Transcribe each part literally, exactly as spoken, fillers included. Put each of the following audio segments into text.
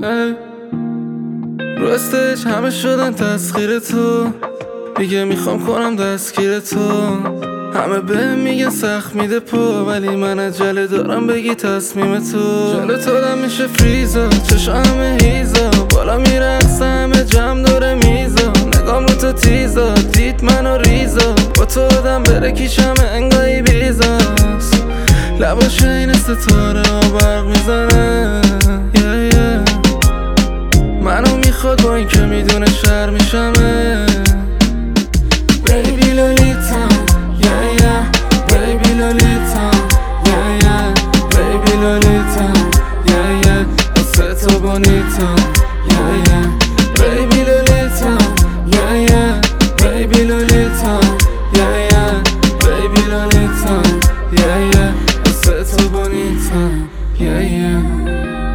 راستش همه شدن تسخیر تو، دیگه میخوام کنم دستگیر تو. همه به میگن سخت میده پا، ولی من عجله دارم بگی تصمیم تو. جلو تو دم میشه فریزا، چشا همه هیزا، بالا میرقصه همه جمع داره میزا. نگام رو تو تیزا، دید منو ریزا، با تو آدم بره کیشم انگاهی بیزاست. لباش این ستاره ها برق میزنه yeah, yeah. منو میخواد با این که میدونه شر میشمه. Baby Lolita, yeah yeah. Baby Lolita, yeah yeah. Baby Lolita, yeah yeah. واسه تو bonita, yeah yeah. Baby Lolita, yeah yeah. Baby Lolita, yeah yeah. Baby Lolita, yeah yeah. واسه تو bonita, yeah yeah.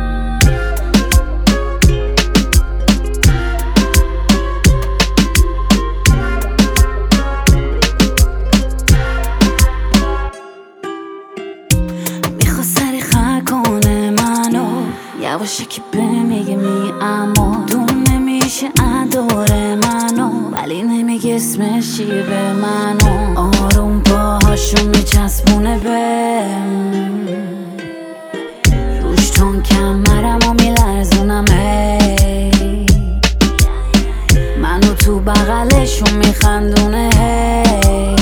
یواشه که به میگه می اما دون نمیشه اداره منو، ولی نمیگه اسمش چی به منو. آروم پاهاشو میچسبونه به روش تون کمرمو میلرزونم هی، منو تو بغلشون میخندونه هی.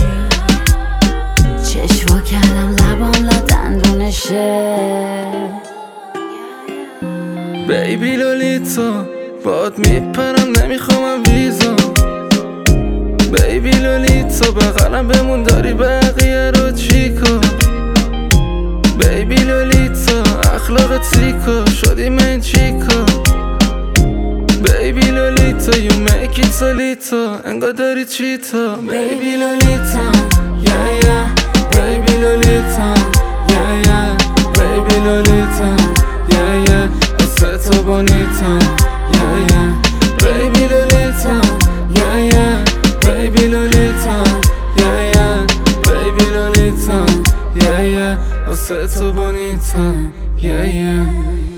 چشوا کردم لبام لا دندونشه. بیبی لولیتا باد میپرم نمیخوام ویزا. بیبی لولیتا بغلم بمون داری بقیه رو چیکا. بیبی لولیتا اخلاق سیکا شدی من چیکا. بیبی لولیتا you make it solita انگار داری چیتا. بیبی لولیتا yeah yeah. بیبی لولیتا yeah yeah. بیبی لولیتا yeah yeah. واسه تو bonita, yeah yeah. Baby Lolita, yeah yeah. Baby Lolita, yeah yeah. Baby Lolita, yeah yeah. واسه تو bonita, yeah yeah.